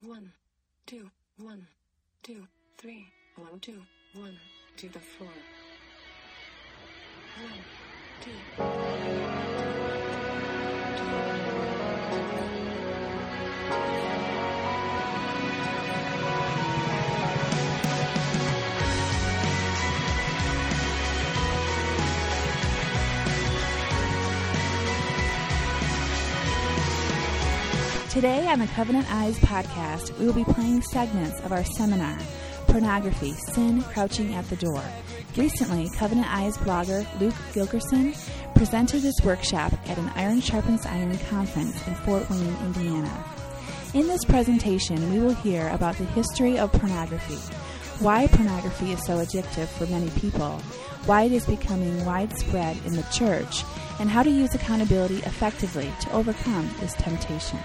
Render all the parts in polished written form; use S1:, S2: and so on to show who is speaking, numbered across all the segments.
S1: 1, 2, 1, 2, 3, 1, 2, 1, to the floor. 1, 2.
S2: Today on the Covenant Eyes podcast, we will be playing segments of our seminar, Pornography, Sin Crouching at the Door. Recently, Covenant Eyes blogger Luke Gilkerson presented this workshop at an Iron Sharpens Iron conference in Fort Wayne, Indiana. In this presentation, we will hear about the history of pornography, why pornography is so addictive for many people, why it is becoming widespread in the church, and how to use accountability effectively to overcome this temptation.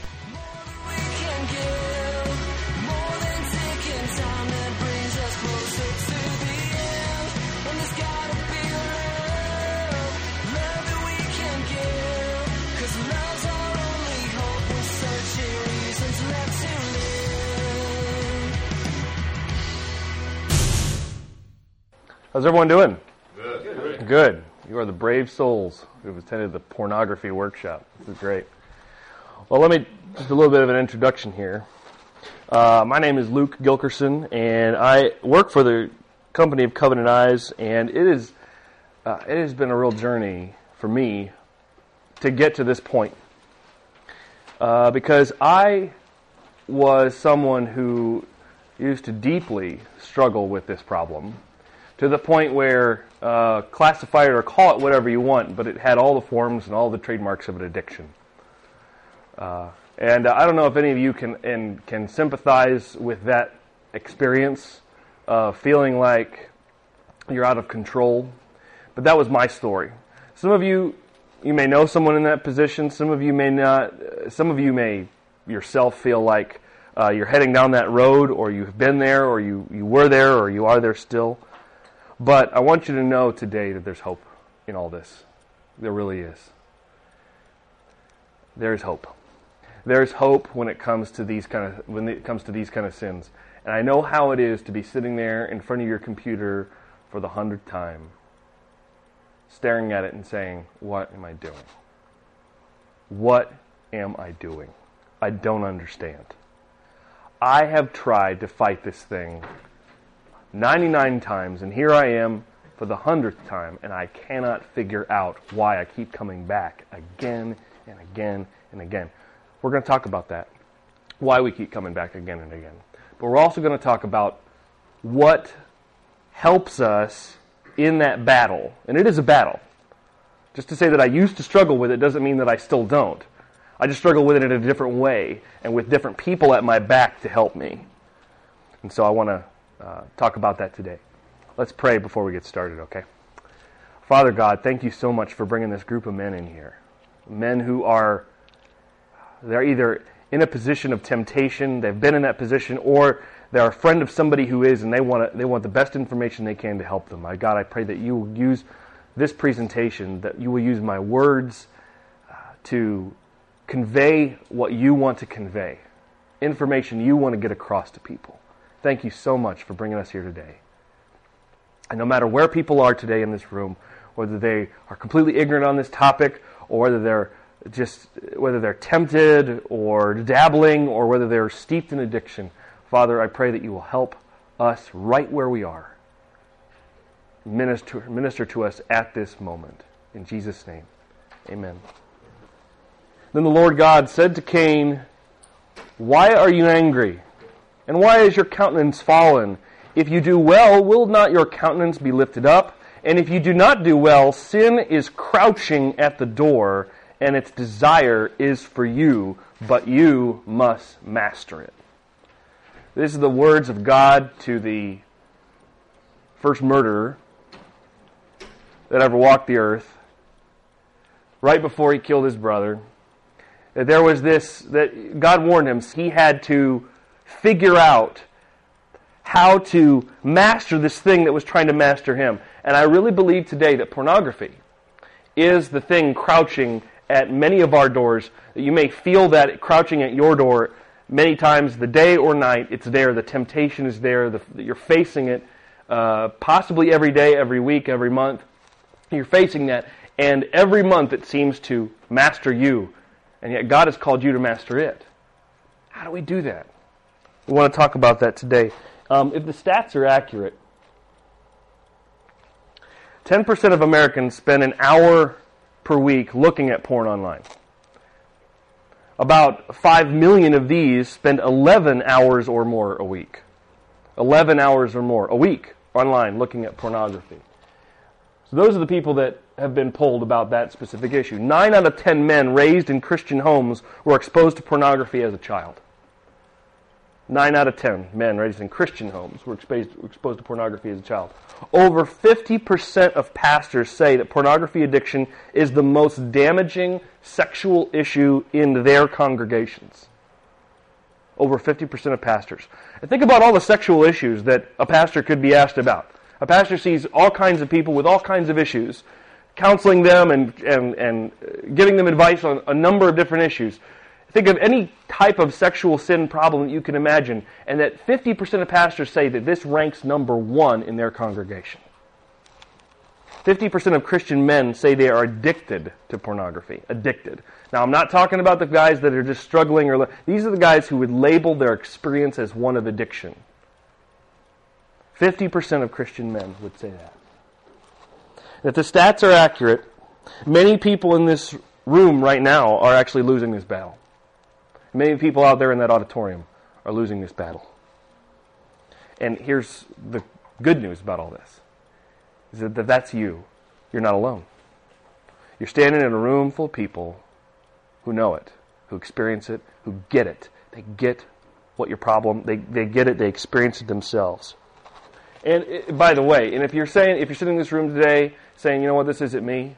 S3: How's everyone doing? Good. Good. You are the brave souls who have attended the pornography workshop. This is great. Well, let me, just a little bit of an introduction here. My name is Luke Gilkerson, and I work for the company of Covenant Eyes, and it has been a real journey for me to get to this point. Because I was someone who used to deeply struggle with this problem, to the point where classify it or call it whatever you want, but it had all the forms and all the trademarks of an addiction. And I don't know if any of you can sympathize with that experience of feeling like you're out of control, but that was my story. Some of you may know someone in that position. Some of you may not. Some of you may yourself feel like you're heading down that road, or you've been there, or you were there, or you are there still. But I want you to know today that there's hope in all this. There really is. There's hope. There's hope when it comes to these kind of sins. And I know how it is to be sitting there in front of your computer for the 100th time, staring at it and saying, "What am I doing? What am I doing? I don't understand." I have tried to fight this thing 99 times, and here I am for the 100th time, and I cannot figure out why I keep coming back again and again and again. We're going to talk about that, why we keep coming back again and again. But we're also going to talk about what helps us in that battle, and it is a battle. Just to say that I used to struggle with it doesn't mean that I still don't. I just struggle with it in a different way, and with different people at my back to help me. And so I want to talk about that today. Let's pray before we get started, okay? Father God, thank you so much for bringing this group of men in here. Men who they're either in a position of temptation, they've been in that position, or they're a friend of somebody who is, and they want the best information they can to help them. My God, I pray that you will use this presentation, that you will use my words to convey what you want to convey, information you want to get across to people. Thank you so much for bringing us here today. And no matter where people are today in this room, whether they are completely ignorant on this topic, or whether they're tempted or dabbling, or whether they're steeped in addiction, Father, I pray that you will help us right where we are. Minister to us at this moment. In Jesus' name, amen. Then the Lord God said to Cain, "Why are you angry? And why is your countenance fallen? If you do well, will not your countenance be lifted up? And if you do not do well, sin is crouching at the door, and its desire is for you, but you must master it." This is the words of God to the first murderer that ever walked the earth, right before he killed his brother. There was that God warned him he had to figure out how to master this thing that was trying to master him. And I really believe today that pornography is the thing crouching at many of our doors. That you may feel that crouching at your door many times, the day or night, it's there. The temptation is there. You're facing it possibly every day, every week, every month. You're facing that. And every month it seems to master you. And yet God has called you to master it. How do we do that? We want to talk about that today. If the stats are accurate, 10% of Americans spend an hour per week looking at porn online. About 5 million of these spend 11 hours or more a week. 11 hours or more a week online looking at pornography. So those are the people that have been polled about that specific issue. 9 out of 10 men raised in Christian homes were exposed to pornography as a child. 9 out of 10 men raised in Christian homes were exposed to pornography as a child. Over 50% of pastors say that pornography addiction is the most damaging sexual issue in their congregations. Over 50% of pastors. And think about all the sexual issues that a pastor could be asked about. A pastor sees all kinds of people with all kinds of issues, counseling them and giving them advice on a number of different issues. Think of any type of sexual sin problem that you can imagine, and that 50% of pastors say that this ranks number 1 in their congregation. 50% of Christian men say they are addicted to pornography. Addicted. Now, I'm not talking about the guys that are just struggling. These are the guys who would label their experience as one of addiction. 50% of Christian men would say that. If the stats are accurate, many people in this room right now are actually losing this battle. Many people out there in that auditorium are losing this battle. And here's the good news about all this, is that if that's you, you're not alone. You're standing in a room full of people who know it, who experience it, who get it. They get what your problem, they get it, they experience it themselves. And by the way, and if you're sitting in this room today saying, you know what, this isn't me,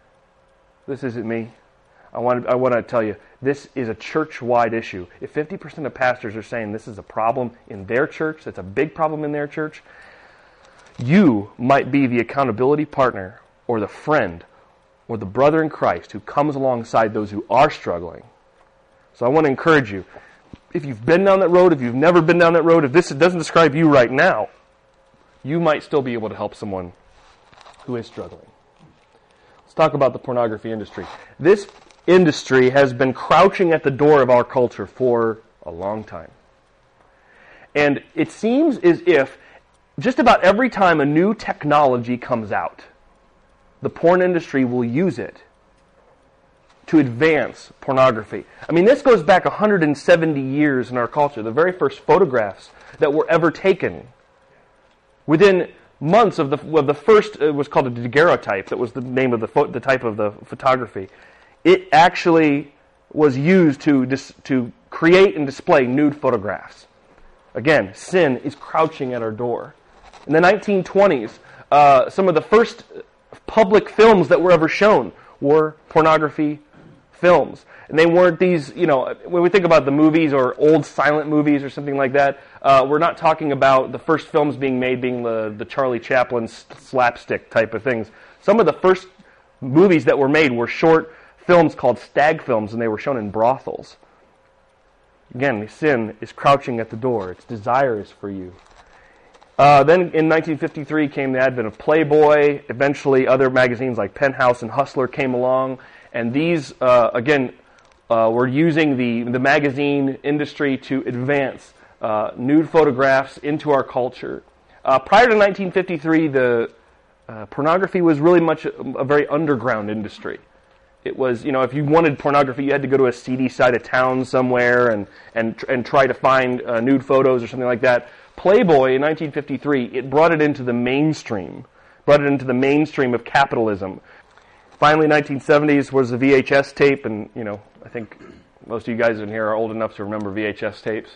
S3: I want to tell you, this is a church-wide issue. If 50% of pastors are saying this is a problem in their church, that's a big problem in their church, you might be the accountability partner or the friend or the brother in Christ who comes alongside those who are struggling. So I want to encourage you, if you've been down that road, if you've never been down that road, if this doesn't describe you right now, you might still be able to help someone who is struggling. Let's talk about the pornography industry. This industry has been crouching at the door of our culture for a long time. And it seems as if just about every time a new technology comes out, the porn industry will use it to advance pornography. I mean, this goes back 170 years in our culture. The very first photographs that were ever taken, within months of the first, it was called a daguerreotype. That was the name of the type of the photography. It actually was used to create and display nude photographs. Again, sin is crouching at our door. In the 1920s, some of the first public films that were ever shown were pornography films. And they weren't these, when we think about the movies or old silent movies or something like that, we're not talking about the first films being made being the Charlie Chaplin slapstick type of things. Some of the first movies that were made were short films called stag films, and they were shown in brothels. Again, sin is crouching at the door. Its desire is for you. Then in 1953 came the advent of Playboy. Eventually other magazines like Penthouse and Hustler came along, and these, were using the magazine industry to advance nude photographs into our culture. Prior to 1953, the pornography was really much a very underground industry. It was, if you wanted pornography, you had to go to a seedy side of town somewhere and try to find nude photos or something like that. Playboy in 1953, it brought it into the mainstream of capitalism. Finally, 1970s was the VHS tape, and I think most of you guys in here are old enough to remember VHS tapes.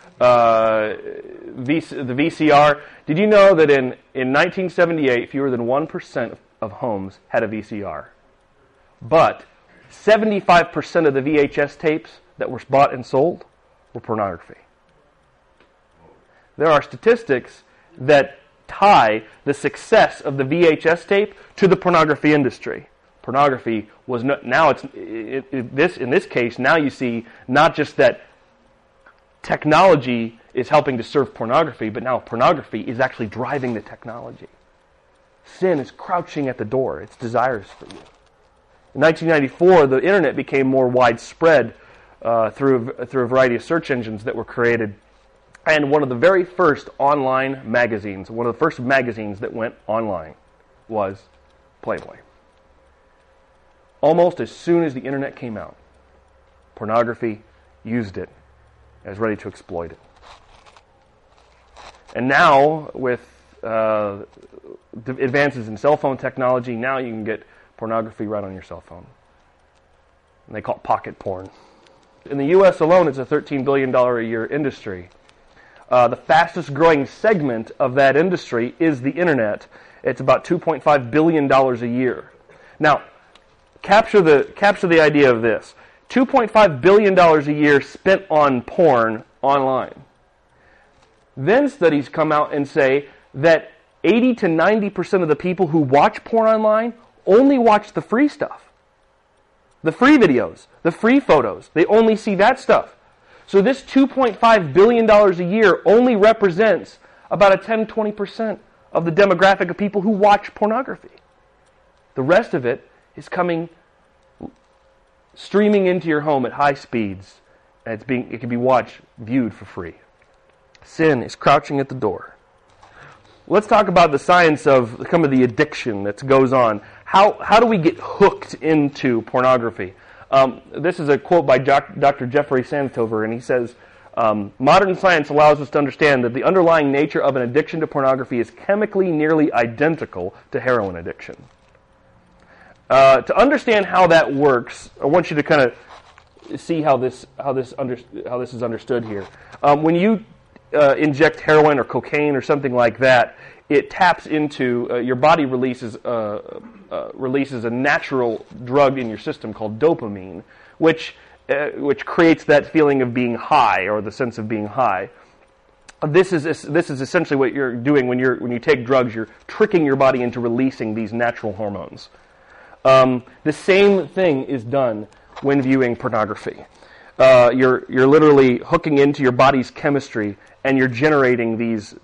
S3: The VCR. Did you know that in 1978, fewer than 1% of homes had a VCR? But 75% of the VHS tapes that were bought and sold were pornography. There are statistics that tie the success of the VHS tape to the pornography industry. Pornography was now in this case, now you see not just that technology is helping to serve pornography, but now pornography is actually driving the technology. Sin is crouching at the door. Its desires for you. In 1994, the internet became more widespread through a variety of search engines that were created. And one of the very first online magazines, one of the first magazines that went online was Playboy. Almost as soon as the internet came out, pornography used it and was ready to exploit it. And now, with advances in cell phone technology, now you can get pornography right on your cell phone. And they call it pocket porn. In the U.S. alone, it's a $13 billion a year industry. The fastest growing segment of that industry is the internet. It's about $2.5 billion a year. Now, capture the idea of this. $2.5 billion a year spent on porn online. Then studies come out and say that 80 to 90% of the people who watch porn online only watch the free stuff. The free videos, the free photos. They only see that stuff. So this $2.5 billion a year only represents about a 10-20% of the demographic of people who watch pornography. The rest of it is streaming into your home at high speeds, and it can be viewed for free. Sin is crouching at the door. Let's talk about the science of some of the addiction that goes on. How do we get hooked into pornography? This is a quote by Dr. Jeffrey Santover, and he says, modern science allows us to understand that the underlying nature of an addiction to pornography is chemically nearly identical to heroin addiction. To understand how that works, I want you to kind of see how this is understood here. When you inject heroin or cocaine or something like that, it taps into your body releases a natural drug in your system called dopamine, which creates that feeling of being high or the sense of being high. This is essentially what you're doing when you take drugs. You're tricking your body into releasing these natural hormones. The same thing is done when viewing pornography. You're literally hooking into your body's chemistry, and you're generating these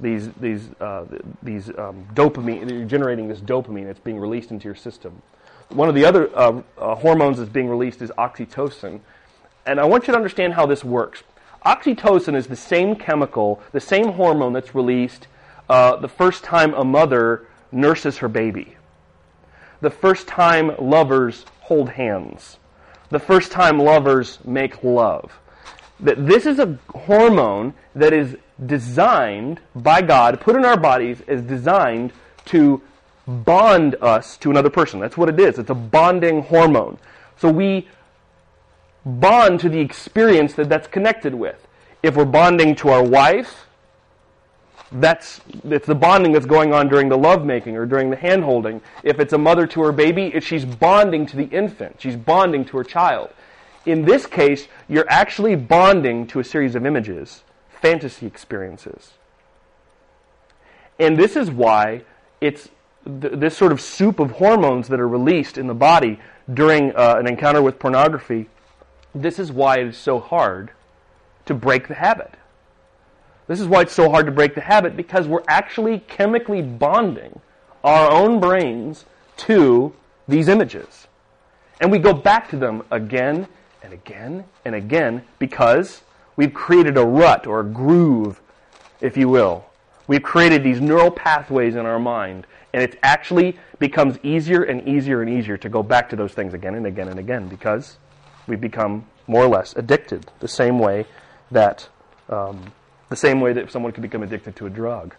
S3: dopamine. You're generating this dopamine that's being released into your system. One of the other hormones that's being released is oxytocin, and I want you to understand how this works. Oxytocin is the same chemical, the same hormone that's released the first time a mother nurses her baby, the first time lovers hold hands, the first time lovers make love. That this is a hormone that is designed by God, put in our bodies, is designed to bond us to another person. That's what it is. It's a bonding hormone. So we bond to the experience that's connected with. If we're bonding to our wife, it's the bonding that's going on during the lovemaking or during the hand-holding. If it's a mother to her baby, she's bonding to the infant. She's bonding to her child. In this case, you're actually bonding to a series of images, fantasy experiences. And this is why it's this sort of soup of hormones that are released in the body during an encounter with pornography. This is why it is so hard to break the habit. This is why it's so hard to break the habit, because we're actually chemically bonding our own brains to these images. And we go back to them again and again and again because we've created a rut or a groove, if you will. We've created these neural pathways in our mind, and it actually becomes easier and easier and easier to go back to those things again and again and again because we've become more or less addicted, the same way that someone can become addicted to a drug.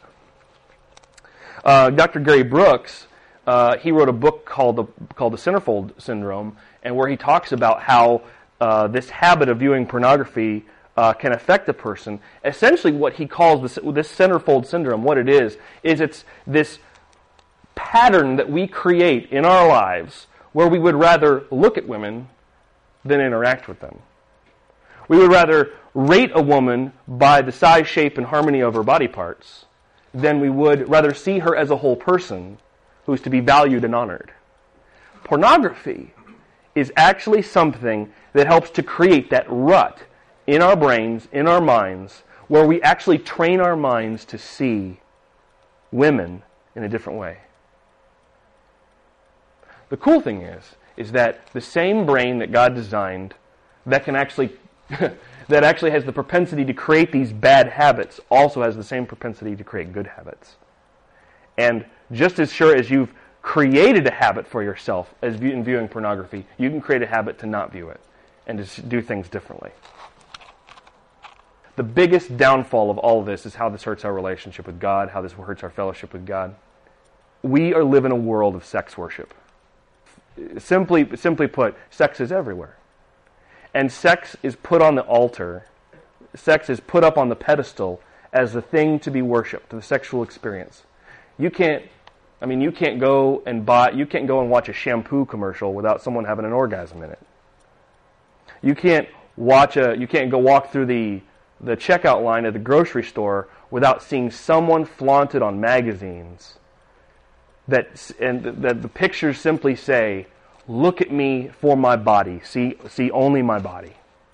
S3: Dr. Gary Brooks, he wrote a book called the Centerfold Syndrome, and where he talks about how this habit of viewing pornography can affect a person. Essentially, what he calls this Centerfold Syndrome, what it is it's this pattern that we create in our lives where we would rather look at women than interact with them. We would rather rate a woman by the size, shape, and harmony of her body parts than we would rather see her as a whole person who's to be valued and honored. Pornography is actually something that helps to create that rut in our brains, in our minds, where we actually train our minds to see women in a different way. The cool thing is that the same brain that God designed that can actually that actually has the propensity to create these bad habits also has the same propensity to create good habits. And just as sure as you've created a habit for yourself as in viewing pornography, you can create a habit to not view it and to do things differently. The biggest downfall of all of this is how this hurts our relationship with God, how this hurts our fellowship with God. We live in a world of sex worship. Simply put, sex is everywhere. And sex is put on the altar. Sex is put up on the pedestal as the thing to be worshipped, the sexual experience. You can't go and watch a shampoo commercial without someone having an orgasm in it. You can't go walk through the checkout line at the grocery store without seeing someone flaunted on magazines that the pictures simply say, "Look at me for my body. See only my body."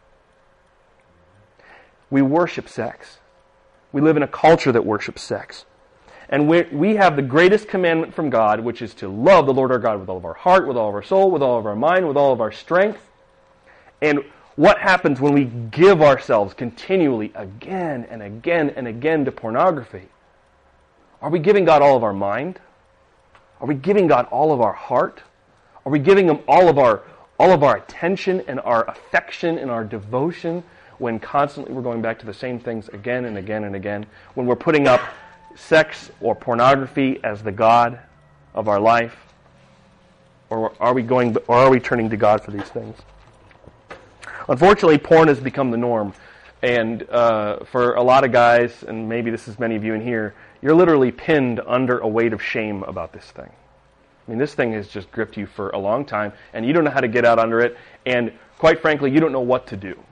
S3: We worship sex. We live in a culture that worships sex. And we have the greatest commandment from God, which is to love the Lord our God with all of our heart, with all of our soul, with all of our mind, with all of our strength. And what happens when we give ourselves continually again and again and again to pornography? Are we giving God all of our mind? Are we giving God all of our heart? Are we giving Him all of our attention and our affection and our devotion when constantly we're going back to the same things again and again and again? When we're putting up sex or pornography as the God of our life? Or are we turning to God for these things? Unfortunately, porn has become the norm. And for a lot of guys, and maybe this is many of you in here, you're literally pinned under a weight of shame about this thing. I mean, this thing has just gripped you for a long time, and you don't know how to get out under it, and quite frankly, you don't know what to do.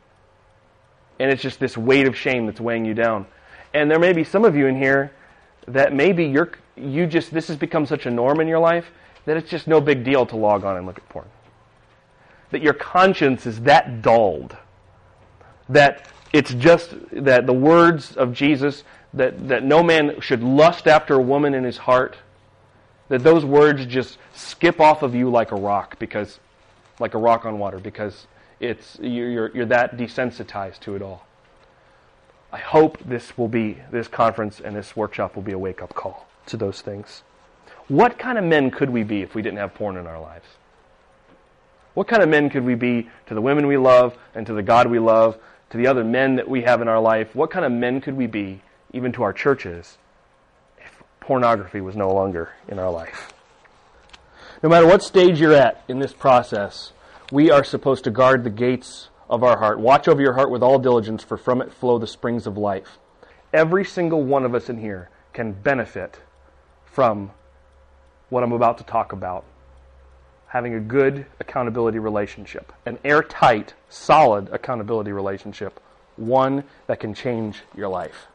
S3: And it's just this weight of shame that's weighing you down. And there may be some of you in here that maybe this has become such a norm in your life that it's just no big deal to log on and look at porn. That your conscience is that dulled. That it's just that the words of Jesus, that no man should lust after a woman in his heart, that those words just skip off of you like a rock on water, because you're that desensitized to it all. I hope this conference and this workshop will be a wake-up call to those things. What kind of men could we be if we didn't have porn in our lives? What kind of men could we be to the women we love and to the God we love, to the other men that we have in our life? What kind of men could we be, even to our churches, if pornography was no longer in our life? No matter what stage you're at in this process, we are supposed to guard the gates of our heart. Watch over your heart with all diligence, for from it flow the springs of life. Every single one of us in here can benefit from what I'm about to talk about. Having a good accountability relationship. An airtight, solid accountability relationship. One that can change your life.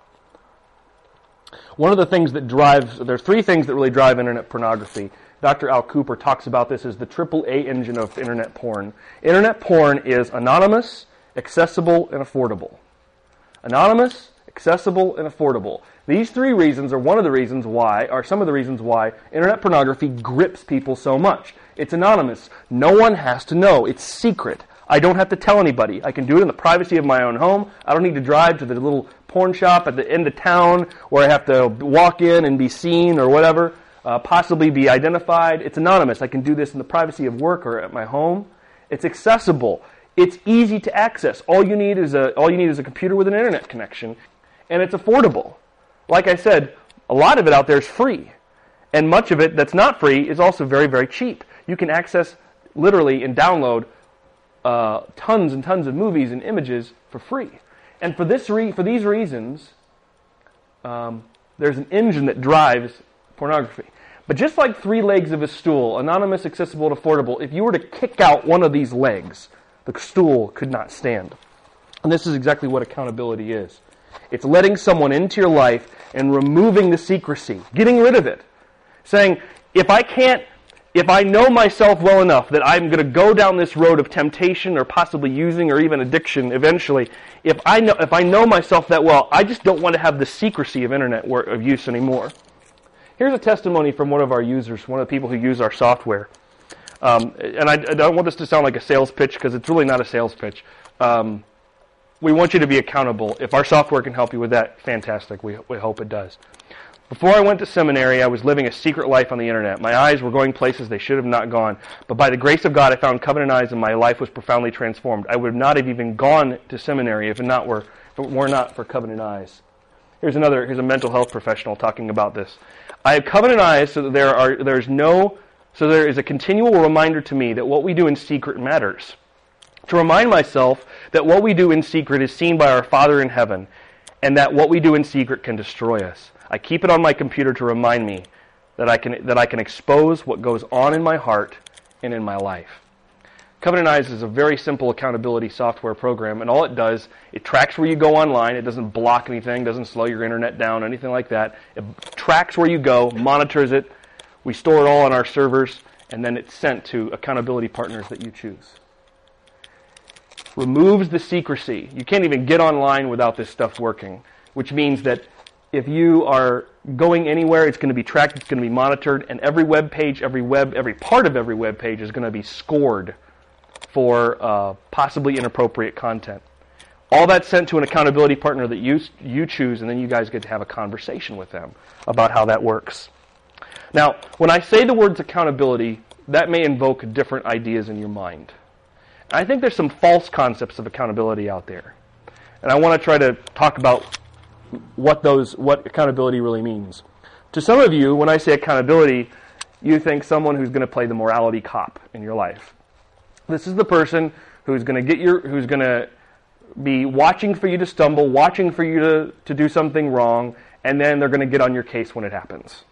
S3: One of the things there's three things that really drive internet pornography. Dr. Al Cooper talks about this as the AAA engine of internet porn. Internet porn is anonymous, accessible, and affordable. Anonymous, accessible, and affordable. These three reasons are some of the reasons why internet pornography grips people so much. It's anonymous. No one has to know. It's secret. I don't have to tell anybody. I can do it in the privacy of my own home. I don't need to drive to the little porn shop at the end of town where I have to walk in and be seen or whatever. Possibly be identified. It's anonymous. I can do this in the privacy of work or at my home. It's accessible. It's easy to access. All you need is a computer with an internet connection, and it's affordable. Like I said, a lot of it out there is free, and much of it that's not free is also very, very cheap. You can access literally and download tons and tons of movies and images for free. And for these reasons, there's an engine that drives pornography. But just like three legs of a stool, anonymous, accessible, and affordable, if you were to kick out one of these legs, the stool could not stand. And this is exactly what accountability is. It's letting someone into your life and removing the secrecy, getting rid of it. Saying, if I can't if I know myself well enough that I'm going to go down this road of temptation or possibly using or even addiction eventually, if I know myself that well, I just don't want to have the secrecy of internet of use anymore. Here's a testimony from one of our users, one of the people who use our software. And I don't want this to sound like a sales pitch because it's really not a sales pitch. We want you to be accountable. If our software can help you with that, fantastic. We hope it does. Before I went to seminary, I was living a secret life on the internet. My eyes were going places they should have not gone. But by the grace of God, I found Covenant Eyes, and my life was profoundly transformed. I would not have even gone to seminary if it were not for Covenant Eyes. Here's a mental health professional talking about this. I have Covenant Eyes so that there is a continual reminder to me that what we do in secret matters. To remind myself that what we do in secret is seen by our Father in heaven, and that what we do in secret can destroy us. I keep it on my computer to remind me that I can expose what goes on in my heart and in my life. Covenant Eyes is a very simple accountability software program, and all it does, it tracks where you go online. It doesn't block anything, doesn't slow your internet down, anything like that. It tracks where you go, monitors it. We store it all on our servers, and then it's sent to accountability partners that you choose. Removes the secrecy. You can't even get online without this stuff working, which means that if you are going anywhere, it's going to be tracked, it's going to be monitored, and every web page, every part of every web page is going to be scored for possibly inappropriate content. All that's sent to an accountability partner that you choose, and then you guys get to have a conversation with them about how that works. Now, when I say the words accountability, that may invoke different ideas in your mind. I think there's some false concepts of accountability out there. And I want to try to talk about what accountability really means. To some of you, when I say accountability, you think someone who's going to play the morality cop in your life. This is the person who's going to be watching for you to stumble, watching for you to do something wrong, and then they're going to get on your case when it happens.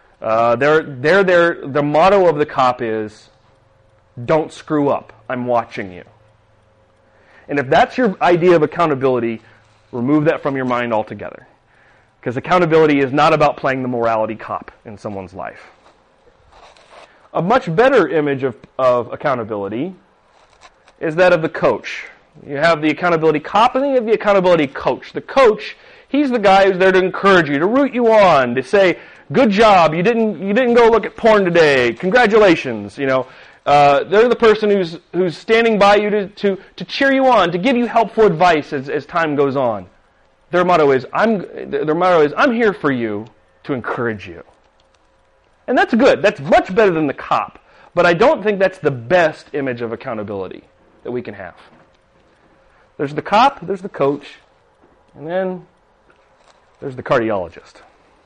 S3: The motto of the cop is, don't screw up, I'm watching you. And if that's your idea of accountability, remove that from your mind altogether. Because accountability is not about playing the morality cop in someone's life. A much better image of accountability is that of the coach. You have the accountability cop and then you have the accountability coach. The coach, he's the guy who's there to encourage you, to root you on, to say, good job, you didn't go look at porn today, congratulations, They're the person who's standing by you to cheer you on, to give you helpful advice as time goes on. Their motto is, I'm here for you to encourage you. And that's good. That's much better than the cop. But I don't think that's the best image of accountability that we can have. There's the cop, there's the coach, and then there's the cardiologist.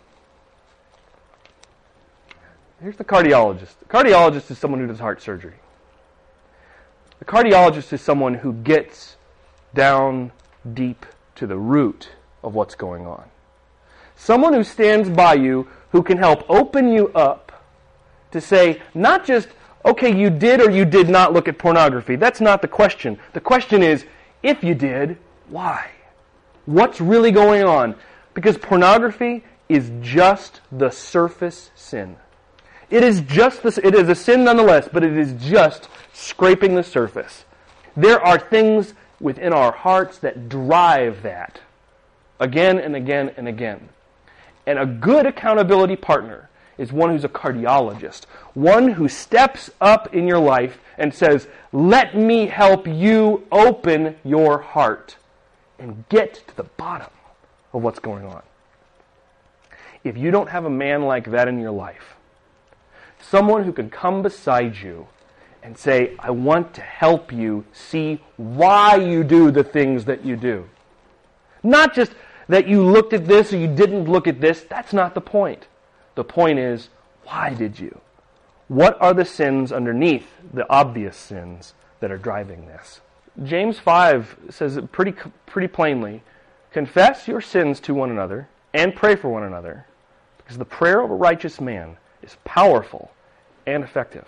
S3: Here's the cardiologist. The cardiologist is someone who does heart surgery. The cardiologist is someone who gets down deep to the root of what's going on. Someone who stands by you, who can help open you up to say, not just, okay, you did or you did not look at pornography. That's not the question. The question is, if you did, why? What's really going on? Because pornography is just the surface sin. It is a sin nonetheless, but it is just scraping the surface. There are things within our hearts that drive that again and again and again. And a good accountability partner is one who's a cardiologist, one who steps up in your life and says, let me help you open your heart and get to the bottom of what's going on. If you don't have a man like that in your life, someone who can come beside you and say, I want to help you see why you do the things that you do. Not just that you looked at this or you didn't look at this. That's not the point. The point is, why did you? What are the sins underneath the obvious sins that are driving this? James 5 says it pretty plainly, confess your sins to one another and pray for one another, because the prayer of a righteous man is powerful and effective.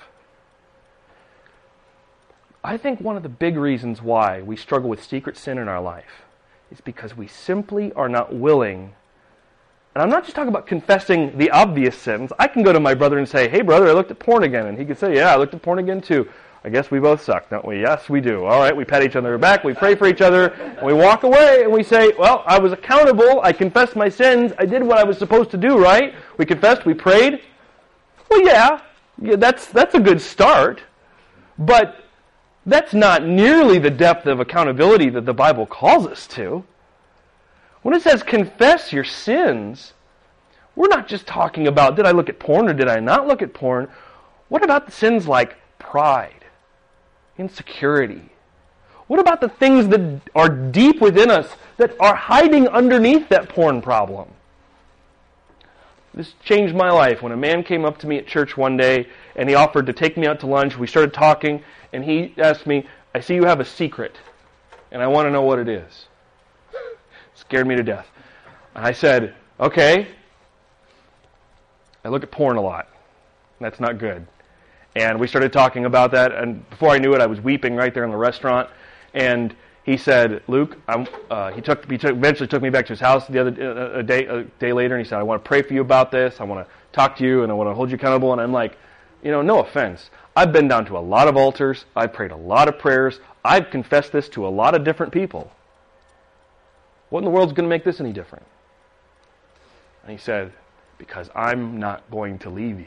S3: I think one of the big reasons why we struggle with secret sin in our life is because we simply are not willing And I'm not just talking about confessing the obvious sins. I can go to my brother and say, hey, brother, I looked at porn again. And he could say, yeah, I looked at porn again too. I guess we both suck, don't we? Yes, we do. All right, we pat each other on the back, we pray for each other, and we walk away, and we say, well, I was accountable, I confessed my sins, I did what I was supposed to do, right? We confessed, we prayed. Well, yeah, that's a good start, but that's not nearly the depth of accountability that the Bible calls us to. When it says confess your sins, we're not just talking about, did I look at porn or did I not look at porn? What about the sins like pride? Insecurity? What about the things that are deep within us that are hiding underneath that porn problem? This changed my life when a man came up to me at church one day and he offered to take me out to lunch. We started talking and he asked me, I see you have a secret and I want to know what it is. Scared me to death. And I said, okay, I look at porn a lot. That's not good. And we started talking about that, and before I knew it, I was weeping right there in the restaurant. And he said, Luke, eventually took me back to his house a day later, and he said, I want to pray for you about this. I want to talk to you, and I want to hold you accountable. And I'm like, no offense. I've been down to a lot of altars. I've prayed a lot of prayers. I've confessed this to a lot of different people. What in the world's going to make this any different? And he said, because I'm not going to leave you.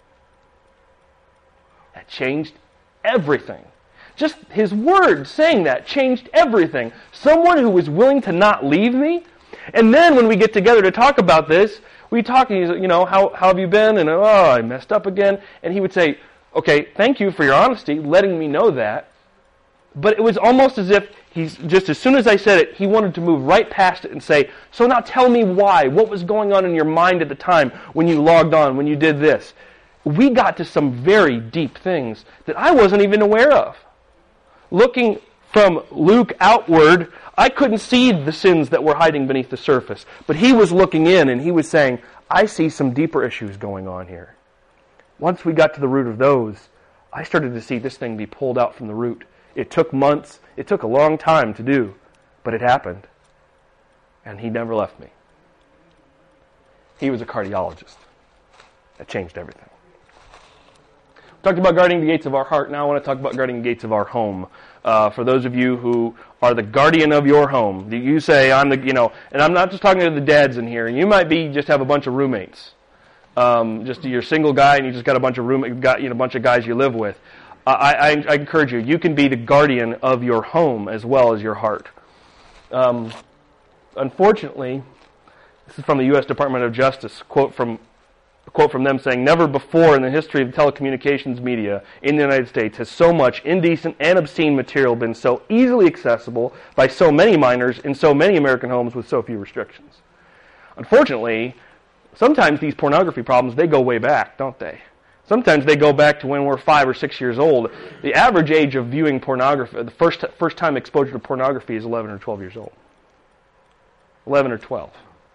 S3: That changed everything. Just his word saying that changed everything. Someone who was willing to not leave me. And then when we get together to talk about this, we talk and he's, how have you been? And, I messed up again. And he would say, okay, thank you for your honesty, letting me know that. But it was almost as if he's just as soon as I said it, he wanted to move right past it and say, so now tell me why. What was going on in your mind at the time when you logged on, when you did this? We got to some very deep things that I wasn't even aware of. Looking from Luke outward, I couldn't see the sins that were hiding beneath the surface. But he was looking in and he was saying, I see some deeper issues going on here. Once we got to the root of those, I started to see this thing be pulled out from the root. It took months. It took a long time to do. But it happened. And he never left me. He was a cardiologist. That changed everything. Talked about guarding the gates of our heart. Now I want to talk about guarding the gates of our home. For those of you who are the guardian of your home, you say, I'm the, and I'm not just talking to the dads in here. You might be just have a bunch of roommates. Just you're a single guy and you just got a bunch of a bunch of guys you live with. I encourage you. You can be the guardian of your home as well as your heart. Unfortunately, this is from the U.S. Department of Justice. Quote from them saying, never before in the history of telecommunications media in the United States has so much indecent and obscene material been so easily accessible by so many minors in so many American homes with so few restrictions. Unfortunately, sometimes these pornography problems, they go way back, don't they? Sometimes they go back to when we're 5 or 6 years old. The average age of viewing pornography, the first time exposure to pornography is 11 or 12 years old. 11 or 12.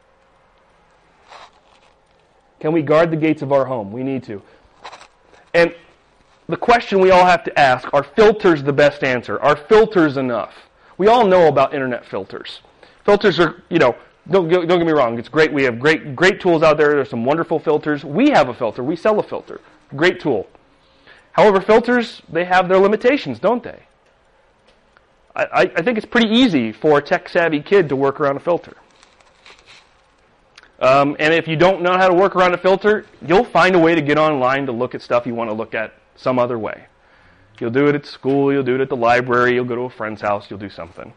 S3: Can we guard the gates of our home? We need to. And the question we all have to ask, are filters the best answer? Are filters enough? We all know about internet filters. Filters are, don't get me wrong, it's great. We have great tools out there. There's some wonderful filters. We have a filter. We sell a filter. Great tool. However, filters, they have their limitations, don't they? I think it's pretty easy for a tech-savvy kid to work around a filter. And if you don't know how to work around a filter, you'll find a way to get online to look at stuff you want to look at some other way. You'll do it at school, you'll do it at the library, you'll go to a friend's house, you'll do something.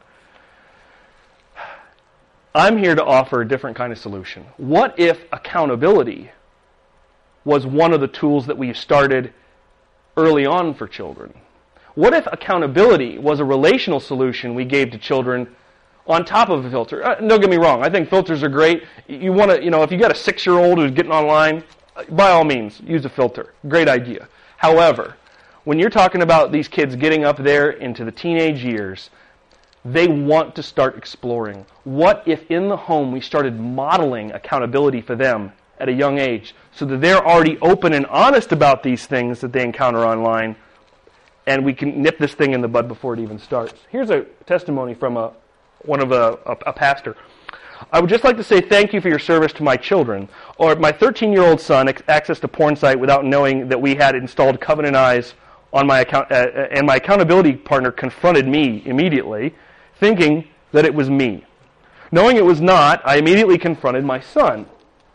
S3: I'm here to offer a different kind of solution. What if accountability was one of the tools that we started early on for children? What if accountability was a relational solution we gave to children on top of a filter? Don't get me wrong. I think filters are great. You want to, if you got a 6-year-old who's getting online, by all means, use a filter. Great idea. However, when you're talking about these kids getting up there into the teenage years, they want to start exploring. What if in the home we started modeling accountability for them at a young age so that they're already open and honest about these things that they encounter online, and we can nip this thing in the bud before it even starts? Here's a testimony from a pastor. I would just like to say thank you for your service to my children. Or my 13-year-old son accessed a porn site without knowing that we had installed Covenant Eyes on my account, and my accountability partner confronted me immediately, thinking that it was me. Knowing it was not, I immediately confronted my son.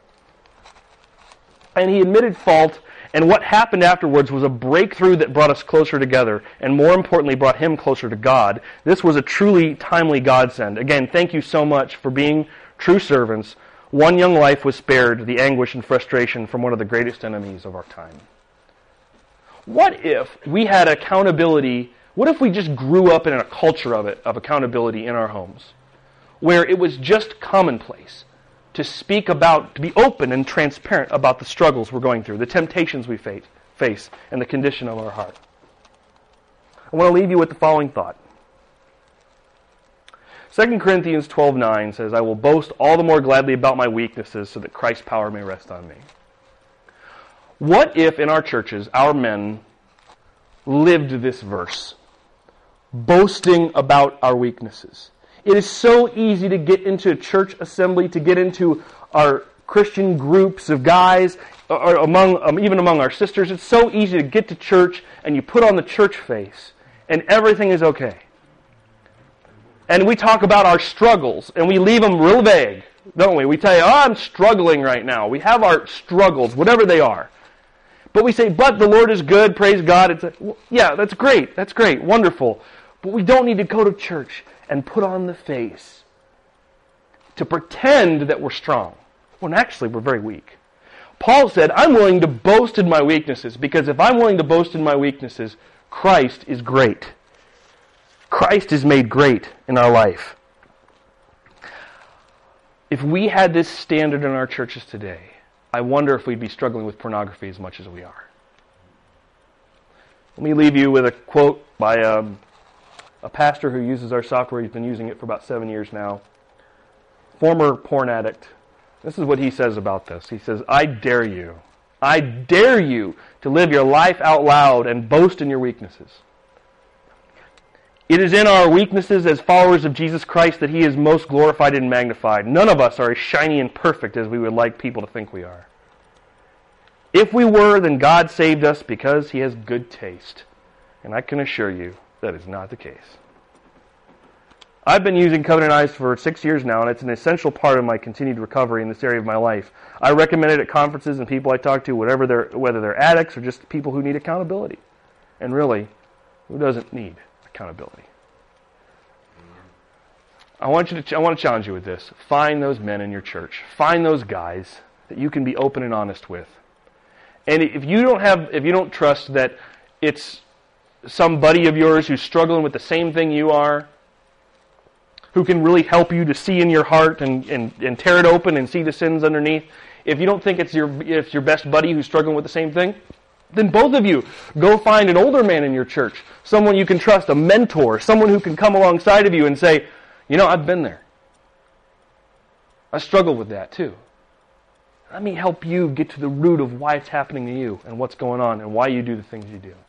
S3: And he admitted fault, and what happened afterwards was a breakthrough that brought us closer together, and more importantly, brought him closer to God. This was a truly timely godsend. Again, thank you so much for being true servants. One young life was spared the anguish and frustration from one of the greatest enemies of our time. What if we had accountability? What if we just grew up in a culture of accountability in our homes, where it was just commonplace to speak about, to be open and transparent about the struggles we're going through, the temptations we face, and the condition of our heart? I want to leave you with the following thought. 2 Corinthians 12:9 says, I will boast all the more gladly about my weaknesses so that Christ's power may rest on me. What if in our churches, our men lived this verse, boasting about our weaknesses? It is so easy to get into a church assembly, to get into our Christian groups of guys, or even among our sisters. It's so easy to get to church and you put on the church face and everything is okay. And we talk about our struggles and we leave them real vague, don't we? We tell you, I'm struggling right now. We have our struggles, whatever they are. But we say, but the Lord is good, praise God. It's well, yeah, that's great, wonderful. But we don't need to go to church and put on the face to pretend that we're strong, when actually we're very weak. Paul said, I'm willing to boast in my weaknesses, because if I'm willing to boast in my weaknesses, Christ is great. Christ is made great in our life. If we had this standard in our churches today, I wonder if we'd be struggling with pornography as much as we are. Let me leave you with a quote by a pastor who uses our software. He's been using it for about 7 years now. Former porn addict. This is what he says about this. He says, I dare you to live your life out loud and boast in your weaknesses. It is in our weaknesses as followers of Jesus Christ that He is most glorified and magnified. None of us are as shiny and perfect as we would like people to think we are. If we were, then God saved us because He has good taste. And I can assure you that is not the case. I've been using Covenant Eyes for 6 years now, and it's an essential part of my continued recovery in this area of my life. I recommend it at conferences and people I talk to, whether they're addicts or just people who need accountability. And really, who doesn't need accountability? I want to challenge you with this. Find those men in your church. Find those guys that you can be open and honest with. And if you don't trust that it's some buddy of yours who's struggling with the same thing you are, who can really help you to see in your heart and tear it open and see the sins underneath, if you don't think it's your best buddy who's struggling with the same thing, then both of you go find an older man in your church, someone you can trust, a mentor, someone who can come alongside of you and say, I've been there. I struggle with that too. Let me help you get to the root of why it's happening to you and what's going on and why you do the things you do.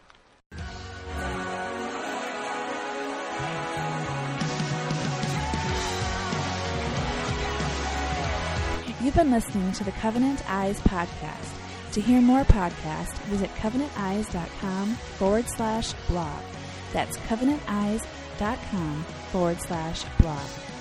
S2: You've been listening to the Covenant Eyes podcast. To hear more podcasts, visit covenanteyes.com/blog. That's covenanteyes.com/blog.